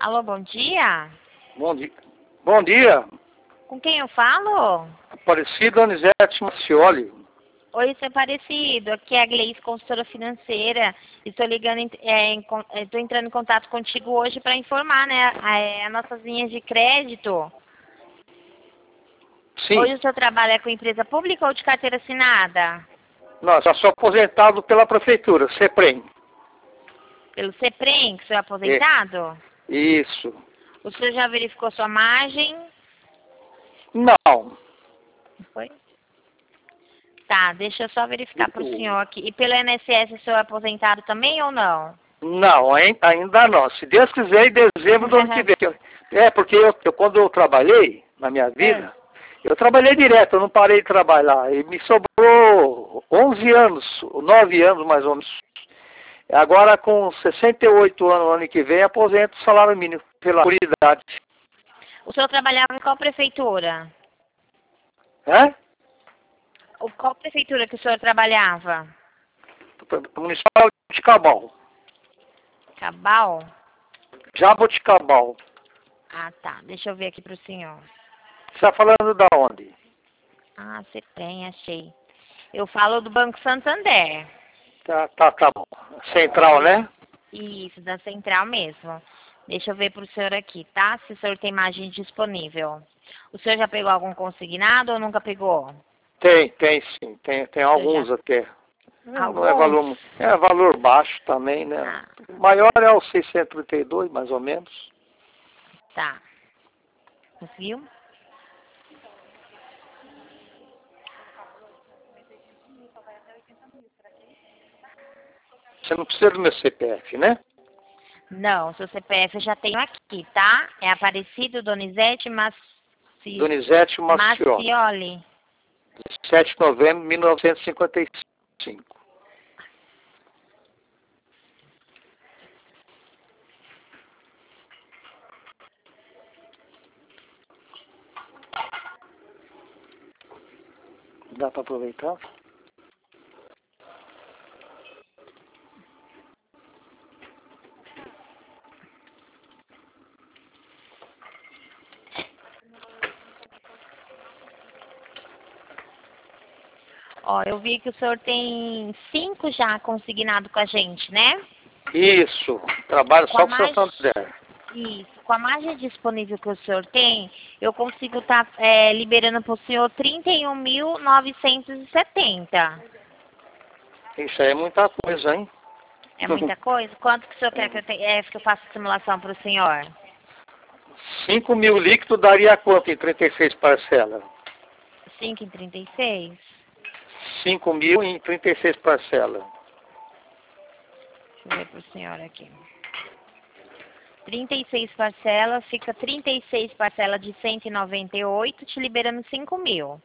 Alô, bom dia. Bom dia. Bom dia. Com quem eu falo? Aparecido Donizete Macioli. Oi, seu Aparecido. Aqui é a Gleice, consultora financeira. Estou ligando, estou entrando em contato contigo hoje para informar, né, as nossas linhas de crédito. Sim. Hoje o seu trabalho é com empresa pública ou de carteira assinada? Não, já sou aposentado pela prefeitura, CEPREM. Pelo CEPREM, que o senhor é aposentado? Isso. O senhor já verificou sua margem? Não. Foi? Tá, deixa eu só verificar para o senhor aqui. E pelo INSS o senhor é aposentado também ou não? Não, ainda não. Se Deus quiser, em dezembro do ano que vem. Porque quando eu trabalhei na minha vida, eu trabalhei direto, eu não parei de trabalhar. E me sobrou 11 anos, 9 anos mais ou menos. Agora, com 68 anos, no ano que vem, aposento o salário mínimo pela idade. O senhor trabalhava em qual prefeitura? É? Qual prefeitura que o senhor trabalhava? Municipal de Cabal. Cabal? Jaboticabal. Ah, tá. Deixa eu ver aqui para o senhor. Você está falando da onde? Ah, CEPREM, achei. Eu falo do Banco Santander. Tá bom. Central, né? Isso, da Central mesmo. Deixa eu ver para o senhor aqui, tá? Se o senhor tem margem disponível. O senhor já pegou algum consignado ou nunca pegou? Tem sim. Tem alguns já... até. Alguns? Não é valor baixo também, né? Ah. O maior é o 632, mais ou menos. Tá. Viu? Você não precisa do meu CPF, né? Não, seu CPF eu já tenho aqui, tá? É Aparecido Donizete Donizete Macioli. Macioli. 7 de novembro de 1955. Dá para aproveitar? Ó, eu vi que o senhor tem 5 já consignado com a gente, né? Isso. Trabalho só com o Santander. Isso. Com a margem disponível que o senhor tem, eu consigo estar liberando para o senhor 31.970. Isso aí é muita coisa, hein? É muita coisa? Quanto que o senhor quer que eu faça a simulação para o senhor? 5 mil líquido daria quanto em 36 parcelas? 5 em 36? 5 mil em 36 parcelas. Deixa eu ver para o senhor aqui. 36 parcelas, fica 36 parcelas de 198, te liberando 5 mil.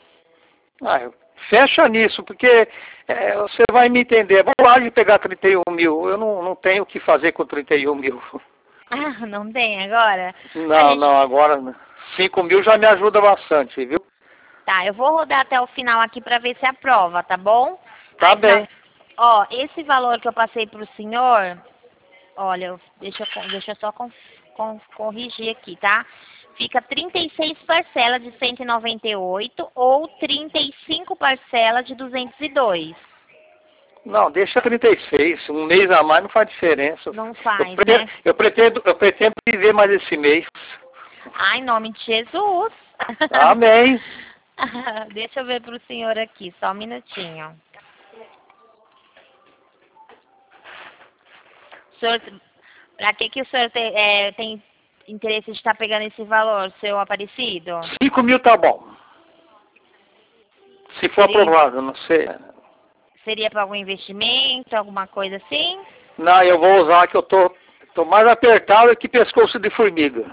Fecha nisso, porque você vai me entender. Vou lá de pegar 31 mil. Eu não tenho o que fazer com 31 mil. Ah, não tem agora? Não, agora 5 mil já me ajuda bastante, viu? Tá, eu vou rodar até o final aqui para ver se aprova, tá bom? Tá bem. Ó, esse valor que eu passei pro senhor, olha, deixa eu só corrigir aqui, tá? Fica 36 parcelas de 198 ou 35 parcelas de 202. Não, deixa 36. Um mês a mais não faz diferença. Não faz, né? Eu pretendo viver mais esse mês. Ah, em nome de Jesus. Amém. Deixa eu ver pro senhor aqui, só um minutinho. Senhor, pra que o senhor tem interesse de estar pegando esse valor, seu Aparecido? 5 mil tá bom. Se for aprovado, não sei. Seria para algum investimento, alguma coisa assim? Não, eu vou usar que eu tô mais apertado que pescoço de formiga.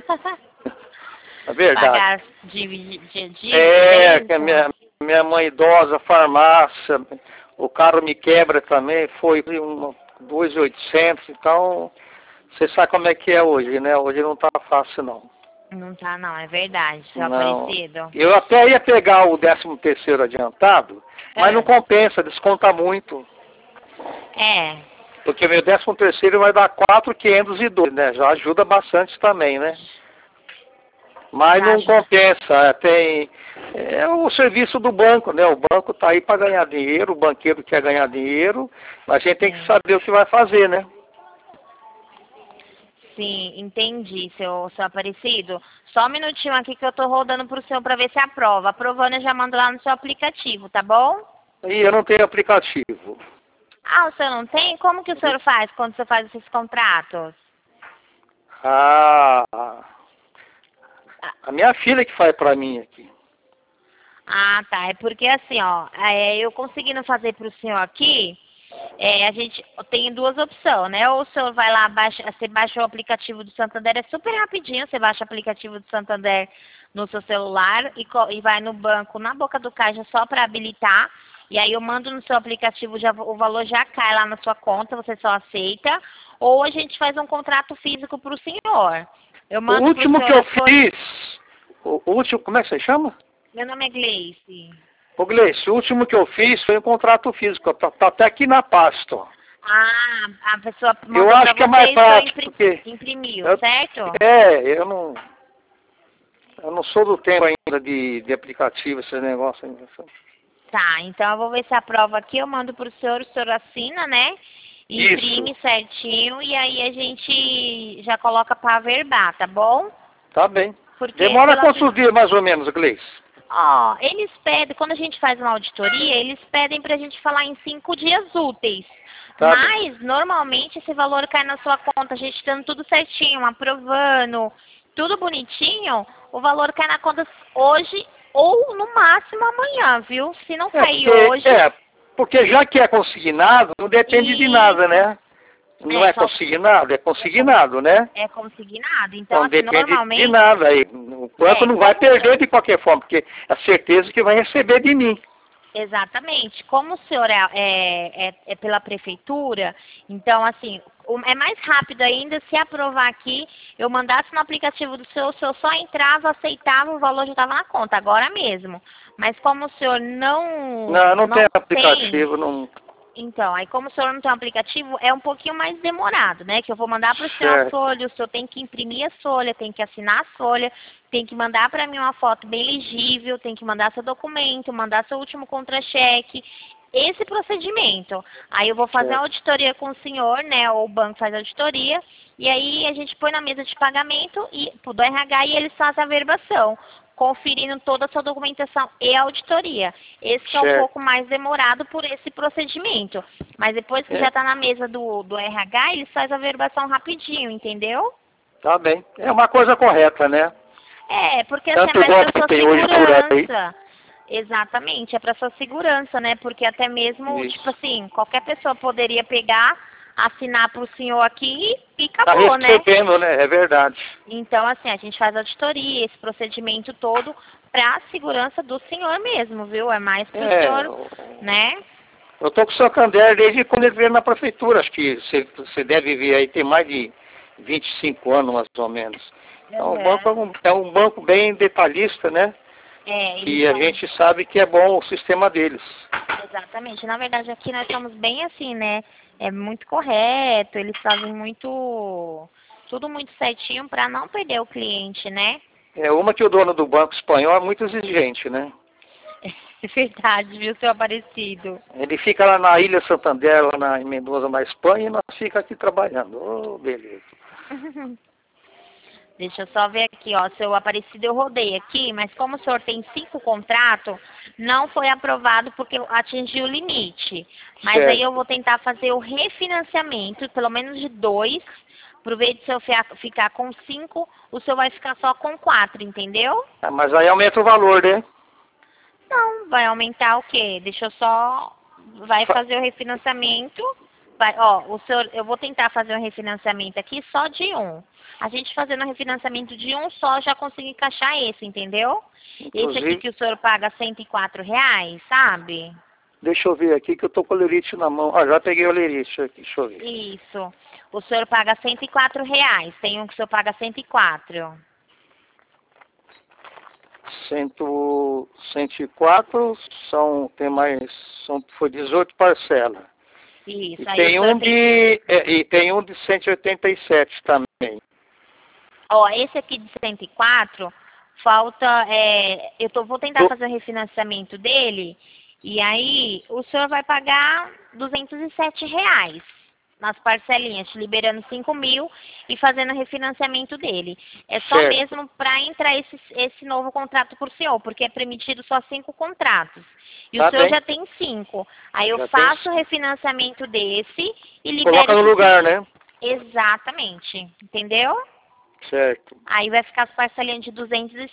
É verdade. Pagar dívida. Que a minha mãe idosa, farmácia, o carro me quebra também, foi 2.800, então você sabe como é que é hoje, né? Hoje não tá fácil não. Não tá não, é verdade, seu Não. Aparecido. Eu até ia pegar o 13º adiantado, mas não compensa, desconta muito. É. Porque meu 13º vai dar 4.502, né? Já ajuda bastante também, né? Mas não compensa, é o serviço do banco, né? O banco tá aí para ganhar dinheiro, o banqueiro quer ganhar dinheiro, mas a gente tem que saber o que vai fazer, né? Sim, entendi, seu Aparecido. Só um minutinho aqui que eu tô rodando pro senhor para ver se aprova. Aprovando, eu já mando lá no seu aplicativo, tá bom? E eu não tenho aplicativo. Ah, o senhor não tem? Como que o senhor faz quando você faz esses contratos? Ah, a minha filha que faz para mim aqui. Ah, tá. É porque assim, ó, eu conseguindo fazer pro senhor aqui, a gente tem duas opções, né? Ou o senhor vai lá, você baixa o aplicativo do Santander, é super rapidinho, você baixa o aplicativo do Santander no seu celular e vai no banco, na boca do caixa, só para habilitar. E aí eu mando no seu aplicativo, o valor já cai lá na sua conta, você só aceita. Ou a gente faz um contrato físico para o senhor. Eu O mando para o último que senhor eu as folhas. fiz, o último, como é que você chama? Meu nome é Gleice. Ô Gleice, o último que eu fiz foi um contrato físico, tá até aqui na pasta, ó. Ah, a pessoa Eu mandou acho para que é você mais e o senhor prático, porque imprimiu, eu, certo? eu não sou do tempo ainda de aplicativo, esse negócio ainda. Tá, então eu vou ver se aprova aqui, eu mando pro o senhor assina, né? Imprime Isso, certinho e aí a gente já coloca para averbar, tá bom? tá bem. Porque Demora pela quantos dias mais ou menos, Gleice? Ó, eles pedem, quando a gente faz uma auditoria, eles pedem pra gente falar em 5 dias úteis. Tá bem. Mas, normalmente, esse valor cai na sua conta, a gente dando tudo certinho, aprovando, tudo bonitinho, o valor cai na conta hoje ou, no máximo, amanhã, viu? Se não cair hoje, Porque já que é consignado, não depende de nada, isso. né? Não é Só consignado, é consignado, né? é consignado. Então, Então assim, depende de normalmente, nada. Aí, o banco não vai como perder de qualquer forma, porque é certeza que vai receber de mim. exatamente. Como o senhor é pela prefeitura, então, assim, é mais rápido ainda se aprovar aqui, eu mandasse no aplicativo do senhor, o senhor só entrava, aceitava, o valor já estava na conta, agora mesmo. Mas como o senhor Não tem não tem, aplicativo, não. então, aí como o senhor não tem um aplicativo, é um pouquinho mais demorado, né? Que eu vou mandar para o senhor a Certo. folha, o senhor tem que imprimir a folha, tem que assinar a folha, tem que mandar para mim uma foto bem legível, tem que mandar seu documento, mandar seu último contra-cheque, esse procedimento. Aí eu vou fazer a Certo. auditoria com o senhor, né? Ou o banco faz a auditoria, e aí a gente põe na mesa de pagamento e do RH e eles fazem a averbação, conferindo toda a sua documentação e auditoria. Esse que é um Certo. pouco mais demorado por esse procedimento. Mas depois que já É, está na mesa do RH, eles fazem a averbação rapidinho, entendeu? tá bem. É uma coisa correta, né? É, porque assim, é Tanto mais igual para que sua tem hoje por aí. segurança. Exatamente, é para sua segurança, né? Porque até mesmo, tipo Isso. assim, qualquer pessoa poderia pegar, assinar para o senhor aqui e Tá acabou, né? recebendo, né? É verdade. Então, assim, a gente faz auditoria, esse procedimento todo para a segurança do senhor mesmo, viu? É mais para o É, senhor, né? eu tô com o seu Candeia desde quando ele veio na prefeitura. Acho que você deve ver aí, tem mais de 25 anos, mais ou menos. Então, o banco Uhum. é um banco bem detalhista, né? Eles E a são, gente sabe que é bom o sistema deles. exatamente. Na verdade, aqui nós somos bem assim, né? É muito correto, eles fazem tudo muito certinho para não perder o cliente, né? É uma que o dono do banco espanhol é muito exigente, né? É verdade, viu, seu Aparecido? Ele fica lá na Ilha Santander, lá em Mendoza, na Espanha, e nós fica aqui trabalhando. Oh, beleza. Deixa eu só ver aqui, ó, seu Aparecido, eu rodei aqui, mas como o senhor tem 5 contratos, não foi aprovado porque atingiu o limite. Mas aí eu Certo. vou tentar fazer o refinanciamento, pelo menos de 2, pro vez de se eu ficar com 5, o senhor vai ficar só com 4, entendeu? Ah, mas aí aumenta o valor, né? Não, vai aumentar o quê? Deixa eu só, vai Fa- fazer o refinanciamento, vai, ó, o senhor, eu vou tentar fazer um refinanciamento aqui só de um. A gente fazendo o refinanciamento de um só, já consigo encaixar esse, entendeu? Esse aqui Inclusive, que o senhor paga R$ 104, sabe? deixa eu ver aqui que eu tô com o lerite na mão. Ah, já peguei o lerite aqui, deixa eu ver. Isso. O senhor paga R$ 104. Tem um que o senhor paga 104. 104 tem mais, foi 18 parcelas. Isso. E Aí tem o senhor um e tem um de 187 também. Ó, esse aqui de 104, falta, vou tentar fazer o refinanciamento dele, e aí o senhor vai pagar R$ 207 nas parcelinhas, te liberando 5.000 e fazendo o refinanciamento dele. É só Certo. mesmo para entrar esse novo contrato por senhor, porque é permitido só 5 contratos. E Tá o senhor bem. já tem 5. Aí eu Já faço tem. o refinanciamento desse e libero Coloca no esses lugar, 5. né? Exatamente. Entendeu? Certo. Aí vai ficar as parcelinhas de R$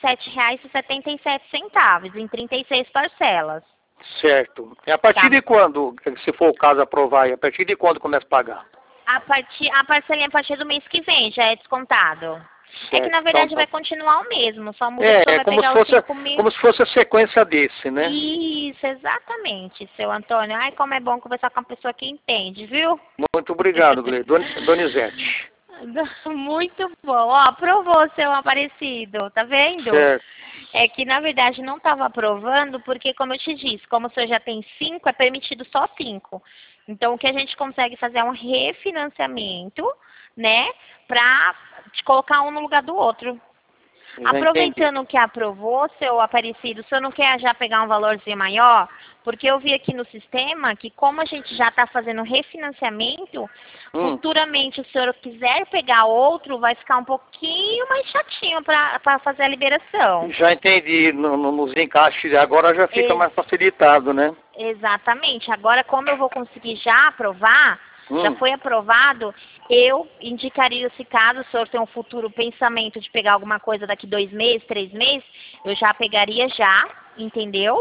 207,77 em 36 parcelas. Certo. E a partir Tá? de quando, se for o caso aprovar, a partir de quando começa a pagar? A parcelinha a partir do mês que vem já é descontado. É que Certo. na verdade Então, vai continuar o mesmo, só muda que o senhor vai como se pegar os fosse, 5.000. como se fosse a sequência desse, né? Isso, exatamente, seu Antônio. Ai, como é bom conversar com uma pessoa que entende, viu? Muito obrigado, Donizete. Muito bom. Ó, aprovou, seu Aparecido, tá vendo? Certo. É que, na verdade, não estava aprovando, porque, como eu te disse, como o senhor já tem 5, é permitido só 5. Então, o que a gente consegue fazer é um refinanciamento, né, para te colocar um no lugar do outro. Já entendi. Aproveitando que aprovou, seu Aparecido, o senhor não quer já pegar um valorzinho maior? Porque eu vi aqui no sistema que, como a gente já está fazendo refinanciamento, futuramente, se o senhor quiser pegar outro, vai ficar um pouquinho mais chatinho para fazer a liberação. Já entendi. Nos encaixes agora já fica mais facilitado, né? Exatamente. Agora, como eu vou conseguir já aprovar, já foi aprovado, eu indicaria, se caso o senhor tem um futuro pensamento de pegar alguma coisa daqui 2 meses, 3 meses, eu já pegaria já, entendeu?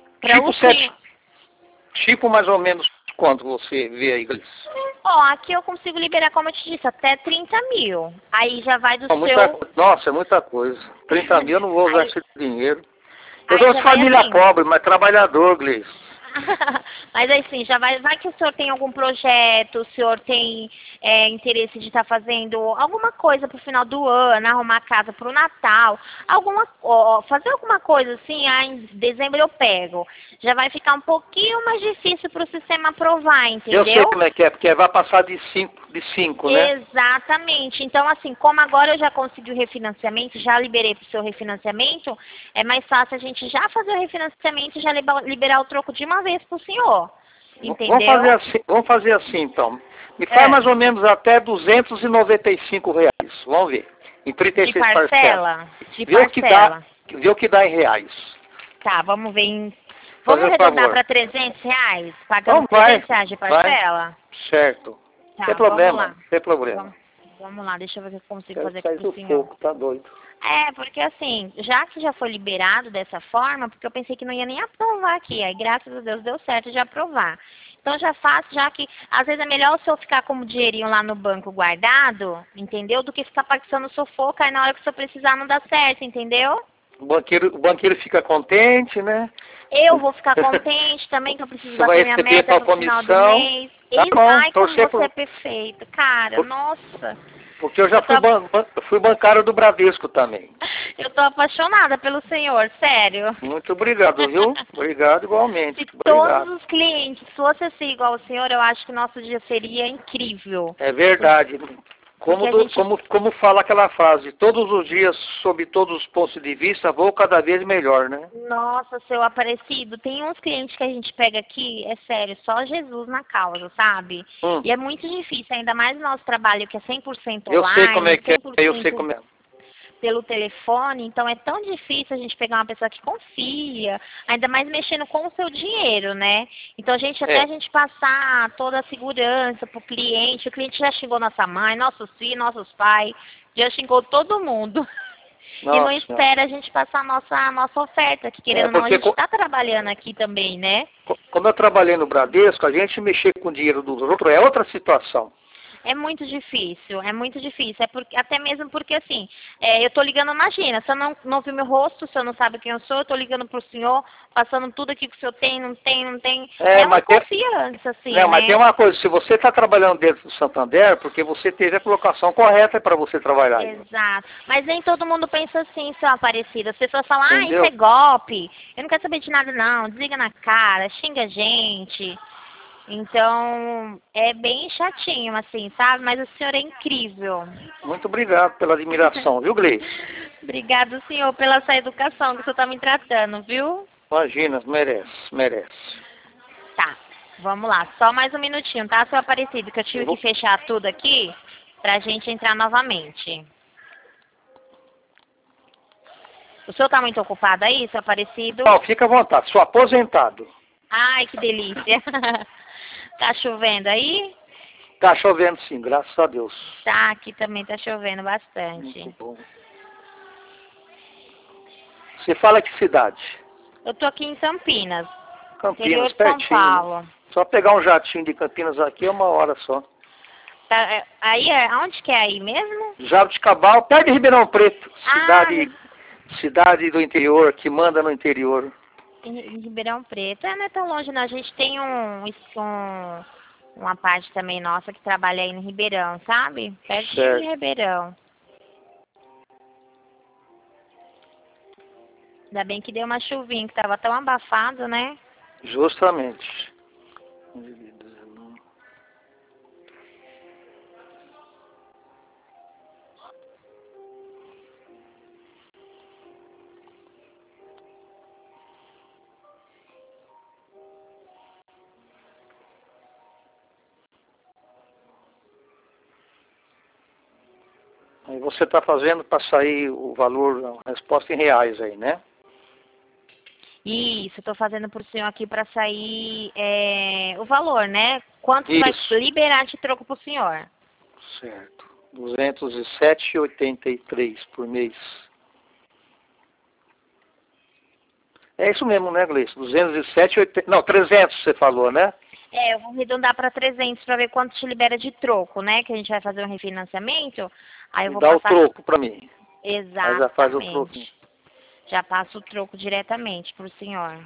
Tipo mais ou menos quanto você vê aí, Gleice? Ó, aqui eu consigo liberar, como eu te disse, até 30.000. Aí já vai do Nossa, é muita coisa. 30.000 eu não vou usar esse dinheiro. Eu Aí sou já de vai família assim. pobre, mas trabalhador, Gleice. Mas assim, já vai que o senhor tem algum projeto, o senhor tem interesse de estar fazendo alguma coisa pro final do ano, arrumar a casa pro Natal, fazer alguma coisa assim, em dezembro eu pego. Já vai ficar um pouquinho mais difícil pro sistema aprovar, entendeu? Eu sei como é que é, porque vai passar de 5, né? Exatamente. Então, assim, como agora eu já consegui o refinanciamento, já liberei pro seu refinanciamento, é mais fácil a gente já fazer o refinanciamento e já liberar o troco de uma vez pro senhor. Entendeu? Vamos fazer assim, então. Me faz mais ou menos até R$ 295. Vamos ver. Em 36 parcelas. Vê o que dá em reais. Tá, vamos ver. Vamos arredondar para R$ 300? Pagando R$ 300 de parcela? Vai. Certo. Tá, sem problema, sem problema. Vamos lá, deixa eu ver o que eu consigo fazer aqui pro senhor. Tá doido. Porque assim, já que já foi liberado dessa forma, porque eu pensei que não ia nem aprovar aqui, aí graças a Deus deu certo de aprovar. Então já faço, já que às vezes é melhor o senhor ficar como dinheirinho lá no banco guardado, entendeu? Do que ficar passando sufoco, aí na hora que o senhor precisar não dá certo, entendeu? O banqueiro fica contente, né? Eu vou ficar contente também, que eu preciso bater minha receber meta sua no final do comissão. mês. Tá bom, Ai, como torcer você é perfeito, cara, nossa. Porque eu já fui bancário do Bradesco também. Eu tô apaixonada pelo senhor, sério. Muito obrigado, viu? Obrigado igualmente. Se todos os clientes fossem assim igual o senhor, eu acho que nosso dia seria incrível. É verdade. Como fala aquela frase, todos os dias, sob todos os pontos de vista, vou cada vez melhor, né? Nossa, seu Aparecido, tem uns clientes que a gente pega aqui, é sério, só Jesus na causa, sabe? E é muito difícil, ainda mais no nosso trabalho que é 100% online. Eu sei como é que é, eu sei como é. Pelo telefone, então é tão difícil a gente pegar uma pessoa que confia, ainda mais mexendo com o seu dinheiro, né? Então a gente a gente passar toda a segurança pro cliente, o cliente já xingou nossa mãe, nossos filhos, nossos pais, já xingou todo mundo. Nossa, e não espera a gente passar a nossa oferta, que querendo ou não, a gente está trabalhando aqui também, né? Como eu trabalhei no Bradesco, a gente mexer com o dinheiro dos outros é outra situação. É muito difícil. Até mesmo porque, assim, eu tô ligando, imagina, se eu não viu meu rosto, se eu não sabe quem eu sou, eu tô ligando pro senhor, passando tudo aqui que o senhor tem, não tem. É uma confiança, assim, não, mas tem uma coisa, se você está trabalhando dentro do Santander, porque você teve a colocação correta para você trabalhar. Exato. Mas nem todo mundo pensa assim, seu Aparecido. As pessoas falam, isso é golpe, eu não quero saber de nada não, desliga na cara, xinga a gente. Então, é bem chatinho, assim, sabe? Mas o senhor é incrível. Muito obrigado pela admiração, viu, Gleice? Obrigado, senhor, pela essa educação que o senhor está me tratando, viu? Imagina, merece, merece. Tá, vamos lá. Só mais um minutinho, tá, seu Aparecido? Que eu tive que fechar tudo aqui pra gente entrar novamente. O senhor tá muito ocupado aí, seu Aparecido? Não, fica à vontade, sou aposentado. Ai, que delícia. Tá chovendo aí? Tá chovendo sim, graças a Deus. Tá, aqui também tá chovendo bastante. Muito bom. Você fala que cidade? Eu tô aqui em Campinas, interior Campinas, de São pertinho. Paulo. Só pegar um jatinho de Campinas aqui é 1 hora só. Tá, aí, aonde que é aí mesmo? Jabuticabal, perto de Ribeirão Preto. Ah, Cidade do interior, que manda no interior. em Ribeirão Preto. Não é tão longe, não. A gente tem uma parte também nossa que trabalha aí no Ribeirão, sabe? Perto de Certo. Ribeirão. Ainda bem que deu uma chuvinha, que tava tão abafado, né? Justamente. Aí você está fazendo para sair o valor, a resposta em reais aí, né? Isso, eu tô fazendo pro senhor aqui pra sair o valor, né? Quanto vai Isso. liberar de troco pro senhor? Certo. 207,83 por mês. É isso mesmo, né, Gleice? 207,80. Não, 300 você falou, né? Eu vou arredondar para 300 para ver quanto te libera de troco, né? Que a gente vai fazer um refinanciamento. Aí eu vou Dá o passar. troco para mim. Aí já faz o troco. Exatamente. Já passo o troco diretamente pro senhor.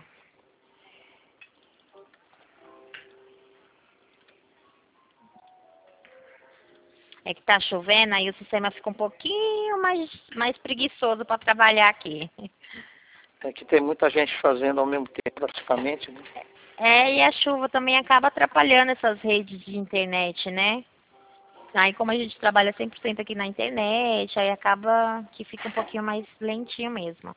É que tá chovendo, aí o sistema fica um pouquinho mais preguiçoso para trabalhar aqui. É que tem muita gente fazendo ao mesmo tempo, praticamente, né? E a chuva também acaba atrapalhando essas redes de internet, né? Aí como a gente trabalha 100% aqui na internet, aí acaba que fica um pouquinho mais lentinho mesmo.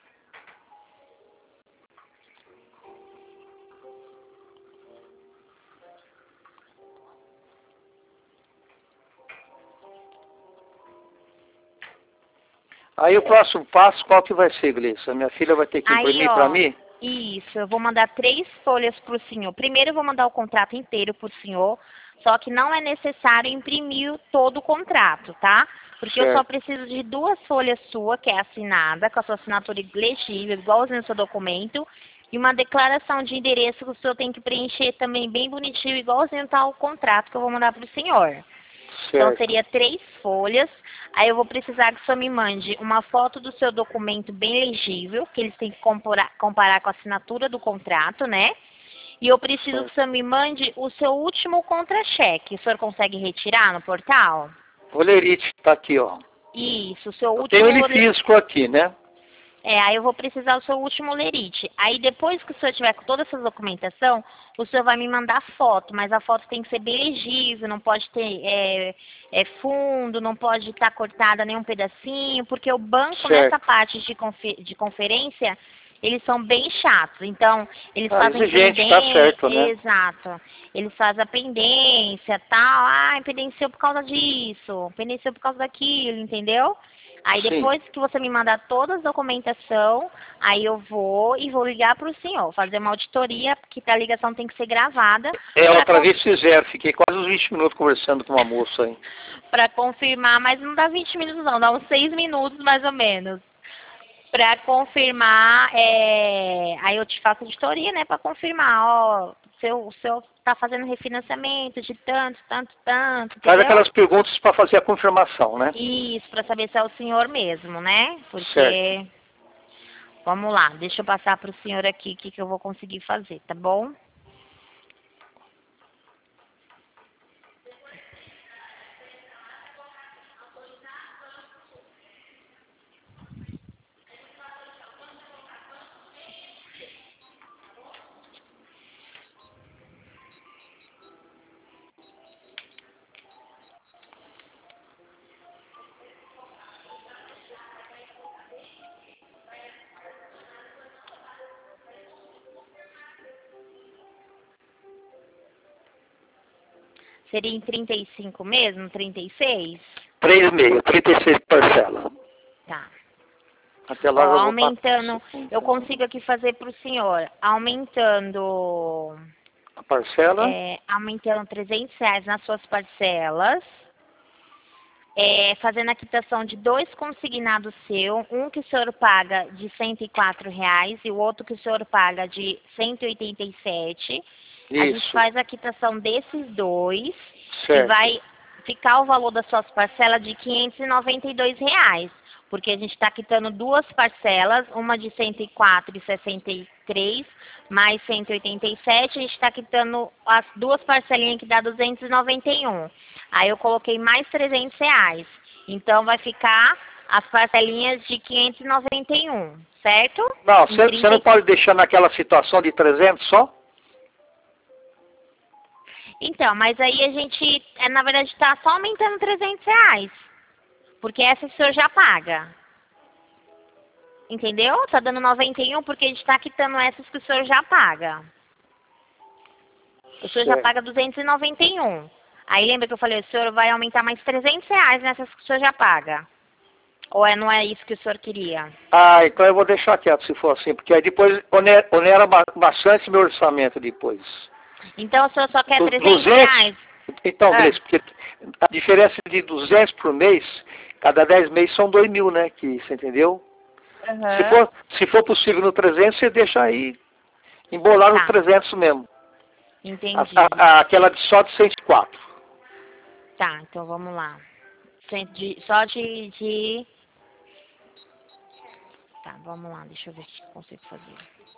Aí o próximo passo, qual que vai ser, Gleice? A minha filha vai ter que imprimir para mim? Isso, eu vou mandar 3 folhas para o senhor. Primeiro eu vou mandar o contrato inteiro para o senhor, só que não é necessário imprimir todo o contrato, tá? Porque eu só preciso de 2 folhas sua, que é assinada, com a sua assinatura legível, igualzinho no seu documento, e uma declaração de endereço que o senhor tem que preencher também bem bonitinho, igualzinho tá o contrato que eu vou mandar para o senhor. Então, seria 3 folhas. Aí eu vou precisar que o senhor me mande uma foto do seu documento bem legível, que eles têm que comparar com a assinatura do contrato, né? E eu preciso que o senhor me mande o seu último contra-cheque. O senhor consegue retirar no portal? O lerite está aqui, ó. Isso, o seu último... Tem ele físico aqui, né? Aí eu vou precisar do seu último lerite. Aí depois que o senhor tiver com toda essa documentação, o senhor vai me mandar foto, mas a foto tem que ser bem legível, não pode ter fundo, não pode estar cortada nenhum pedacinho, porque o banco nessa parte de conferência, eles são bem chatos. Então, eles fazem exigente, tá certo, né? Exato. Eles fazem a pendência, tal. Ah, pendenciou por causa disso, pendenciou por causa daquilo, entendeu? Aí depois que você me mandar toda a documentação, aí eu vou ligar para o senhor, fazer uma auditoria, porque a ligação tem que ser gravada. Outra vez fizeram, fiquei quase uns 20 minutos conversando com uma moça aí. Para confirmar, mas não dá 20 minutos não, dá uns 6 minutos mais ou menos. Para confirmar, aí eu te faço auditoria, né, para confirmar, ó, o seu está fazendo refinanciamento de tanto, Faz entendeu? aquelas perguntas para fazer a confirmação, né? Isso, para saber se é o senhor mesmo, né? Porque, vamos lá, deixa eu passar para o senhor aqui o que eu vou conseguir fazer, tá bom? Seria em 35 mesmo? 36? 3,5, 36 parcelas. Tá. Até lá eu vou aumentando, eu consigo aqui fazer para o senhor, aumentando a parcela? Aumentando R$300 nas suas parcelas, fazendo a quitação de 2 consignados seu, um que o senhor paga de R$104 e o outro que o senhor paga de R$187. Isso. A gente faz a quitação desses dois Certo. e vai ficar o valor das suas parcelas de R$592. Porque a gente está quitando 2 parcelas, uma de R$104,63 mais R$187, a gente está quitando as 2 parcelinhas que dá R$291. Aí eu coloquei mais R$300. Então vai ficar as parcelinhas de R$591, certo? Não, você não pode deixar naquela situação de 300 só? Então, mas aí a gente, na verdade, está só aumentando R$300. Porque essa o senhor já paga. Entendeu? Tá dando 91 porque a gente tá quitando essas que o senhor já paga. O senhor já paga 291. Aí lembra que eu falei, o senhor vai aumentar mais R$300 nessas que o senhor já paga. Ou não é isso que o senhor queria? Ah, então eu vou deixar quieto se for assim, porque aí depois onera bastante meu orçamento depois. Então o senhor só quer R$300? Então, Gleice, porque a diferença de 200 por mês, cada 10 meses são 2.000, né? Que, você entendeu? Uhum. Se for possível no 300, você deixa aí, embolar no 300 mesmo. Entendi. Aquela só de 104. Tá, então vamos lá. Só de... Tá, vamos lá, deixa eu ver se eu consigo fazer.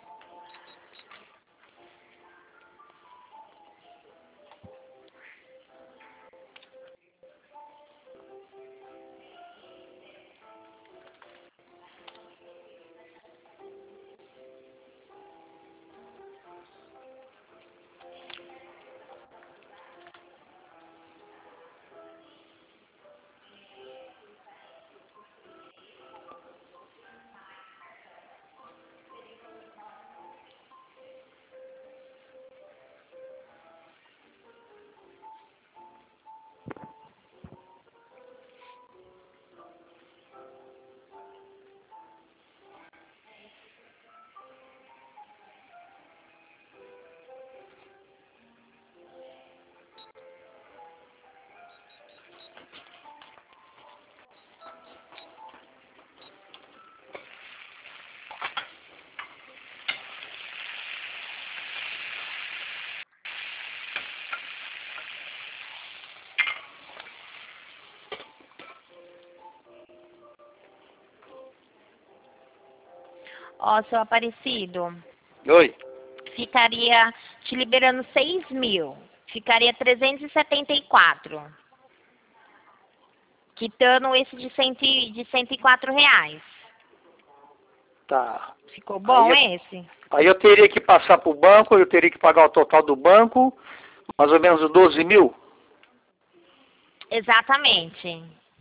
Ó, seu Aparecido. Oi. Ficaria te liberando 6.000. Ficaria 374. Quitando esse de R$104. Tá. Ficou bom esse? Aí eu teria que passar pro banco, eu teria que pagar o total do banco, mais ou menos 12.000? Exatamente.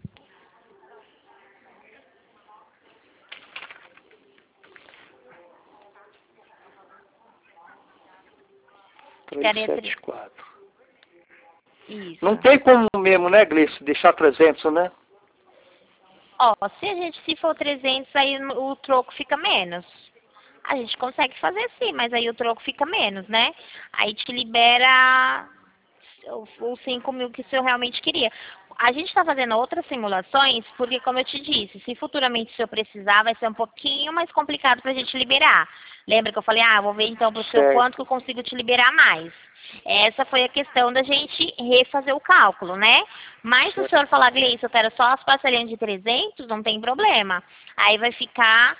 Ficaria 374. Isso. Não tem como mesmo, né, Gleice, deixar 300, né? Ó, se for 300, aí o troco fica menos. A gente consegue fazer sim, mas aí o troco fica menos, né? Aí te libera os 5.000 que o senhor realmente queria. A gente está fazendo outras simulações, porque como eu te disse, se futuramente o senhor precisar, vai ser um pouquinho mais complicado para a gente liberar. Lembra que eu falei, vou ver então para o senhor quanto que eu consigo te liberar mais. Essa foi a questão da gente refazer o cálculo, né? Mas se o senhor falar, Gleice, eu quero só as parcelinhas de 300, não tem problema. Aí vai ficar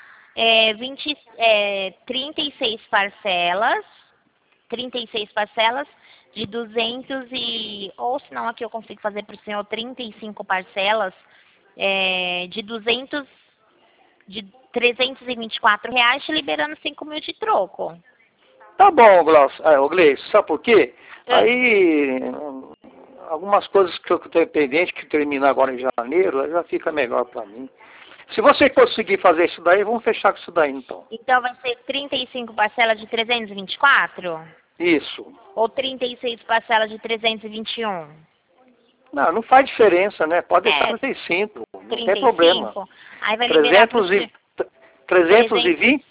36 parcelas de 200 ou se não aqui eu consigo fazer para o senhor 35 parcelas de R$324, te liberando 5.000 de troco. Tá bom, Gleice, sabe por quê? Aí, algumas coisas que eu tenho pendente, que terminar agora em janeiro, aí já fica melhor para mim. Se você conseguir fazer isso daí, vamos fechar com isso daí, então. Então vai ser 35 parcelas de 324? Isso. Ou 36 parcelas de 321? Não, não faz diferença, né? Pode deixar É, 35, não 35? tem problema. Aí vai liberar pro 320?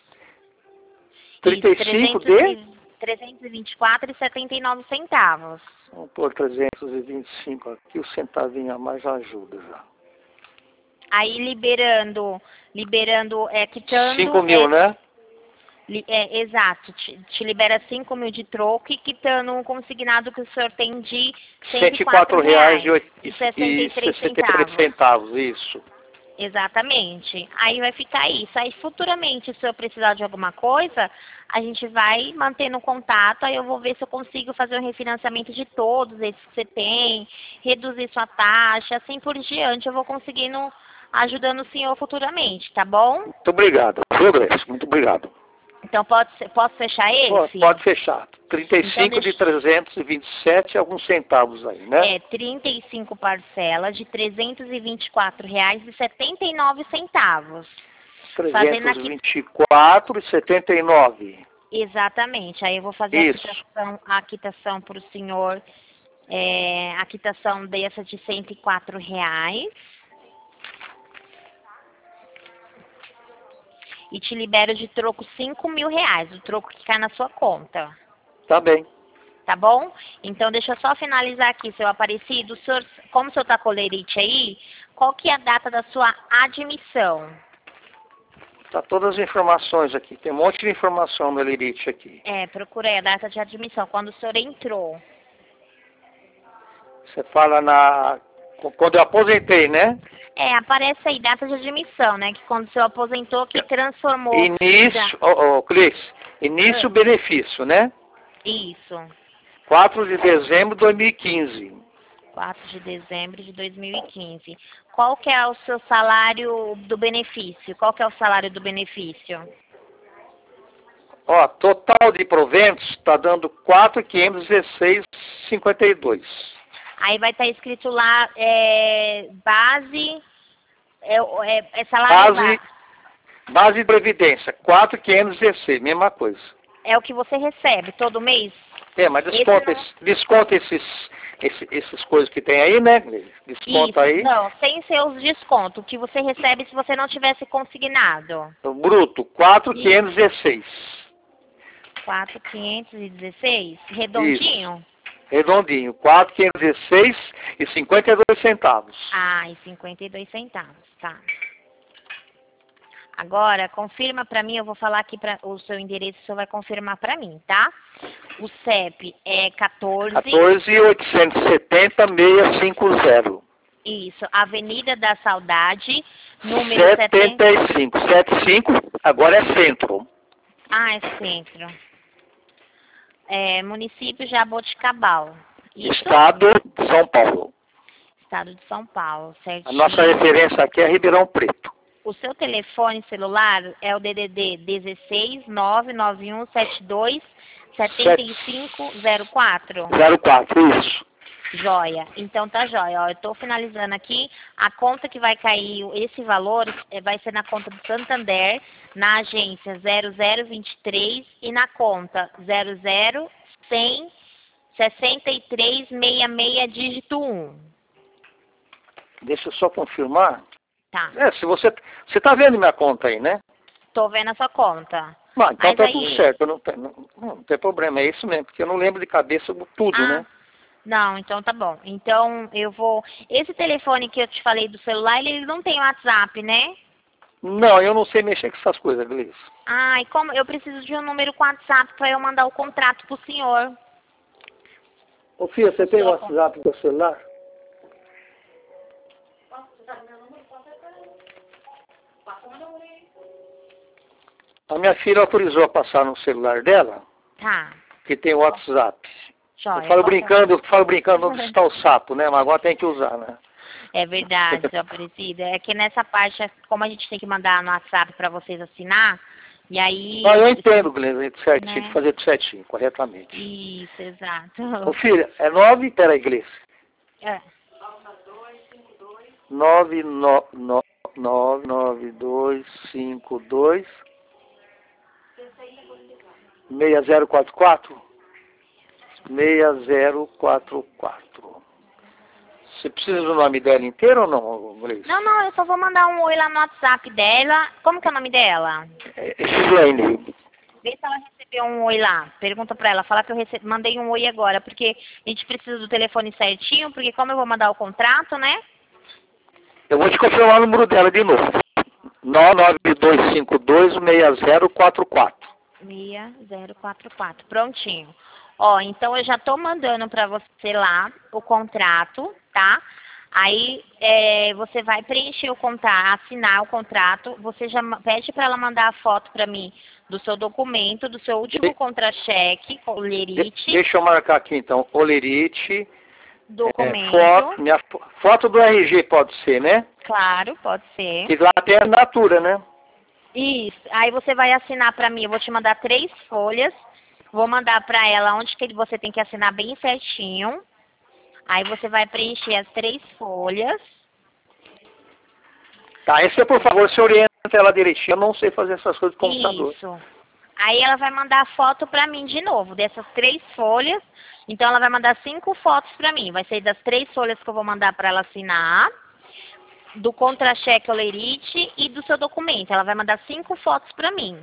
35 de? 324,79 centavos. Vamos pôr 325 aqui, o centavinho a mais ajuda já. Aí liberando, quitando... 5 mil, né? Exato, te libera 5 mil de troco e quitando um consignado que o senhor tem de R$ R$104,63. centavos, isso. Exatamente. Aí vai ficar isso. Aí futuramente, se eu precisar de alguma coisa, a gente vai mantendo contato, aí eu vou ver se eu consigo fazer um refinanciamento de todos esses que você tem, reduzir sua taxa, assim por diante, eu vou conseguindo, ajudando o senhor futuramente, tá bom? Muito obrigado, viu, Gleice? Muito obrigado. Então posso fechar esse? Pode fechar. 35 então, de 327 e alguns centavos aí, né? 35 parcelas de R$324,79. 324,79. Exatamente. Aí eu vou fazer a quitação para o senhor, a quitação dessa de R$104. E te libero de troco R$5 mil, o troco que cai na sua conta. Tá bem. Tá bom? Então, deixa eu só finalizar aqui, seu Aparecido. Como o senhor tá com lerite aí, qual que é a data da sua admissão? Tá todas as informações aqui. Tem um monte de informação no lerite aqui. Procurei a data de admissão, quando o senhor entrou. Você fala quando eu aposentei, né? Aparece aí data de admissão, né? Que quando o senhor aposentou, que transformou... Início, Cris, início benefício, né? Isso. 4 de dezembro de 2015. 4 de dezembro de 2015. Qual que é o seu salário do benefício? Qual que é o salário do benefício? Total de proventos está dando 4.516,52. Aí vai estar escrito lá, base, salário base de previdência, 4.516, mesma coisa. É o que você recebe todo mês? Mas desconta esses coisas que tem aí, né? Desconta isso, aí. Não, sem seus descontos, o que você recebe se você não tivesse consignado. O bruto, 4.516. 4.516? Redondinho? Isso. Redondinho, 4.516,52 centavos. E 52 centavos, tá. Agora, confirma para mim, eu vou falar aqui para o seu endereço, o senhor vai confirmar para mim, tá? O CEP é 14.870.650. Isso, Avenida da Saudade, número 75. 75, agora é centro. É centro. Município Jaboticabal. Estado de São Paulo. Estado de São Paulo, certinho. A nossa referência aqui é Ribeirão Preto. O seu telefone celular é o DDD 16 991 72 7504? 04, isso. Joia. Então tá joia. Eu tô finalizando aqui. A conta que vai cair, esse valor, vai ser na conta do Santander, na agência 0023 e na conta 00100 6366 dígito 1. Deixa eu só confirmar. Tá. Se você tá vendo minha conta aí, né? Tô vendo a sua conta. Então mas tá tudo certo, não tem problema, é isso mesmo, porque eu não lembro de cabeça tudo, né? Não, então tá bom. Então eu vou... Esse telefone que eu te falei do celular, ele não tem WhatsApp, né? Não, eu não sei mexer com essas coisas, Gleice. E como eu preciso de um número com WhatsApp para eu mandar o contrato pro senhor. Ô filha, você tem o WhatsApp do celular? A minha filha autorizou a passar no celular dela, que tem o WhatsApp. Joia, eu falo brincando onde está o sapo, né? Mas agora tem que usar, né? É verdade, seu Aparecido. É que nessa parte, como a gente tem que mandar no WhatsApp para vocês assinar, e aí... Eu entendo, Gleice, certinho, de fazer tudo certinho, corretamente. Isso, exato. Ô filha, é 9? Peraí, Gleice. 99252 6044? 6044. Você precisa do nome dela inteiro ou não, Gleice? Não, não, eu só vou mandar um oi lá no WhatsApp dela. Como que é o nome dela? Gislaine. Vê se ela recebeu um oi lá. Pergunta pra ela, fala que eu mandei um oi agora, porque a gente precisa do telefone certinho, porque como eu vou mandar o contrato, né? Eu vou te confirmar o número dela de novo. 992526044. 6044. Prontinho. Ó, então eu já tô mandando pra você lá o contrato, tá? Aí você vai preencher o contrato, assinar o contrato. Você já pede pra ela mandar a foto pra mim do seu documento, do seu último contra-cheque, olerite. Deixa eu marcar aqui então, olerite. Documento. Foto do RG pode ser, né? Claro, pode ser. Que lá tem a assinatura, né? Isso. Aí você vai assinar pra mim. Eu vou te mandar 3 folhas. Vou mandar pra ela onde que você tem que assinar bem certinho. Aí você vai preencher as 3 folhas. Tá, aí você, por favor, se orienta ela direitinho. Eu não sei fazer essas coisas com computador. Isso. Aí ela vai mandar a foto pra mim de novo, dessas 3 folhas. Então ela vai mandar 5 fotos pra mim. Vai ser das 3 folhas que eu vou mandar pra ela assinar, do contra-cheque olerite e do seu documento. Ela vai mandar 5 fotos pra mim.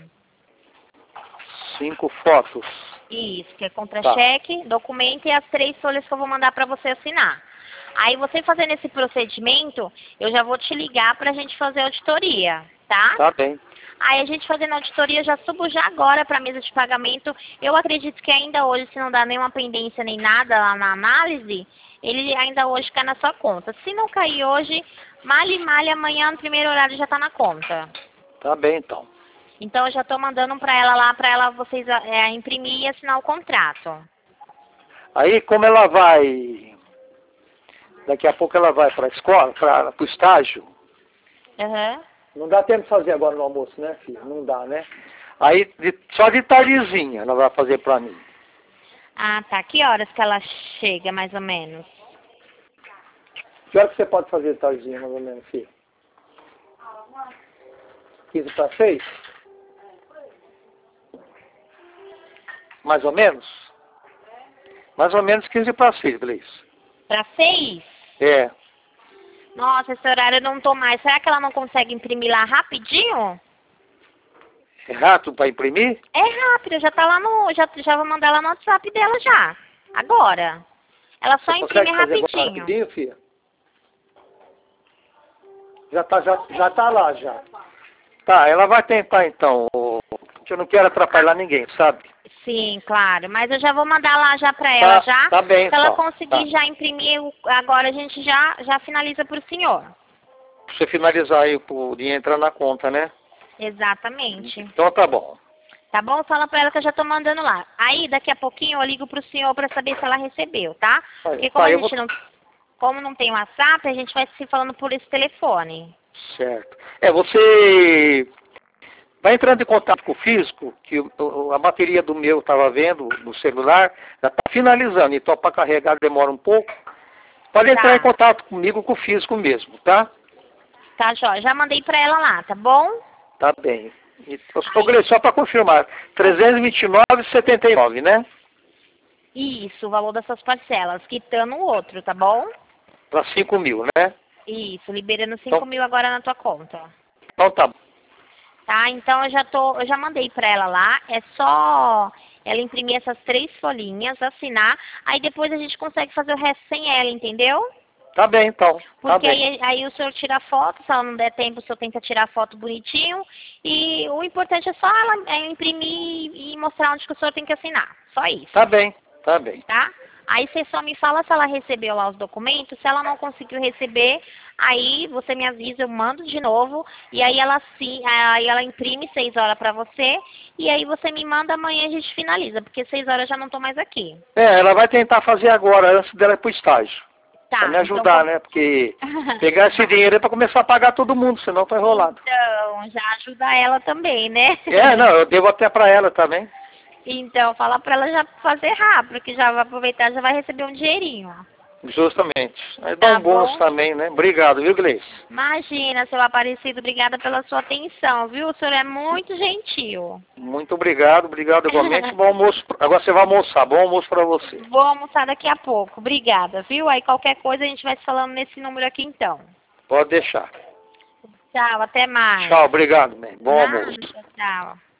5 fotos. Isso, que é contra-cheque, documento e as 3 folhas que eu vou mandar pra você assinar. Aí você fazendo esse procedimento, eu já vou te ligar pra gente fazer a auditoria, tá? Tá bem. Aí a gente fazendo a auditoria, eu já subo já agora pra mesa de pagamento. Eu acredito que ainda hoje, se não dá nenhuma pendência nem nada lá na análise, ele ainda hoje cai na sua conta. Se não cair hoje, malha amanhã no primeiro horário já tá na conta. Tá bem, então. Então eu já tô mandando pra ela lá, pra ela vocês imprimir e assinar o contrato. Aí, como ela vai... Daqui a pouco ela vai para a escola, para o estágio. Uhum. Não dá tempo de fazer agora no almoço, né, filha? Não dá, né? Aí, só de tardezinha ela vai fazer para mim. Ah, tá. Que horas que ela chega, mais ou menos? Que hora que você pode fazer de tardezinha, mais ou menos, filha? 15 para 6? Mais ou menos? Mais ou menos 15 para 6, Gleice. Para 6? É. Nossa, esse horário eu não tô mais. Será que ela não consegue imprimir lá rapidinho? É rápido para imprimir? É rápido, já tá lá no... Já vou mandar lá no WhatsApp dela já. Agora. Ela só imprime rapidinho. Rapidinho, filha? Já tá lá, já. Tá, ela vai tentar então. Eu não quero atrapalhar ninguém, sabe? Sim, claro. Mas eu já vou mandar lá já pra ela já. Tá bem, se ela então. conseguir já imprimir, agora a gente já finaliza pro senhor. Pra você finalizar aí o dinheiro entrar na conta, né? Exatamente. Então tá bom. Tá bom? Fala pra ela que eu já tô mandando lá. Aí, daqui a pouquinho eu ligo pro senhor pra saber se ela recebeu, tá? Porque como a gente não... Como não tem WhatsApp, a gente vai se falando por esse telefone. Certo. Você vai entrando em contato com o físico, que a bateria do meu estava vendo no celular, já está finalizando, então para carregar demora um pouco. Pode entrar em contato comigo, com o físico mesmo, tá? Tá, Jó. Já mandei pra ela lá, tá bom? Tá bem. Só para confirmar, 329,79, né? Isso, o valor das suas parcelas, quitando o outro, tá bom? Para 5 mil, né? Isso, liberando 5 mil agora na tua conta. Então tá bom. Tá, então eu já mandei pra ela lá, é só ela imprimir essas 3 folhinhas, assinar, aí depois a gente consegue fazer o resto sem ela, entendeu? Tá bem, então. Tá Porque bem. aí o senhor tira a foto, se ela não der tempo, o senhor tenta tirar a foto bonitinho, e o importante é só ela imprimir e mostrar onde que o senhor tem que assinar, só isso. Tá bem, tá bem. Tá? Aí você só me fala se ela recebeu lá os documentos, se ela não conseguiu receber, aí você me avisa, eu mando de novo, e aí ela imprime 6 horas pra você, e aí você me manda amanhã e a gente finaliza, porque 6 horas eu já não tô mais aqui. Ela vai tentar fazer agora, antes dela ir pro estágio. Tá, pra me ajudar, né? Porque pegar esse dinheiro é pra começar a pagar todo mundo, senão tá enrolado. Então, já ajuda ela também, né? Não, eu devo até pra ela também. Então, fala pra ela já fazer rápido, que já vai aproveitar, já vai receber um dinheirinho. Justamente. Aí dá Tá um bônus bom? também, né? Obrigado, viu, Gleice? Imagina, seu Aparecido, obrigada pela sua atenção, viu? O senhor é muito gentil. Muito obrigado, obrigado igualmente. Bom almoço. Agora você vai almoçar. Bom almoço para você. Vou almoçar daqui a pouco. Obrigada, viu? Aí qualquer coisa a gente vai se falando nesse número aqui então. Pode deixar. Tchau, até mais. Tchau, obrigado, bem. Bom Nada, almoço. tchau.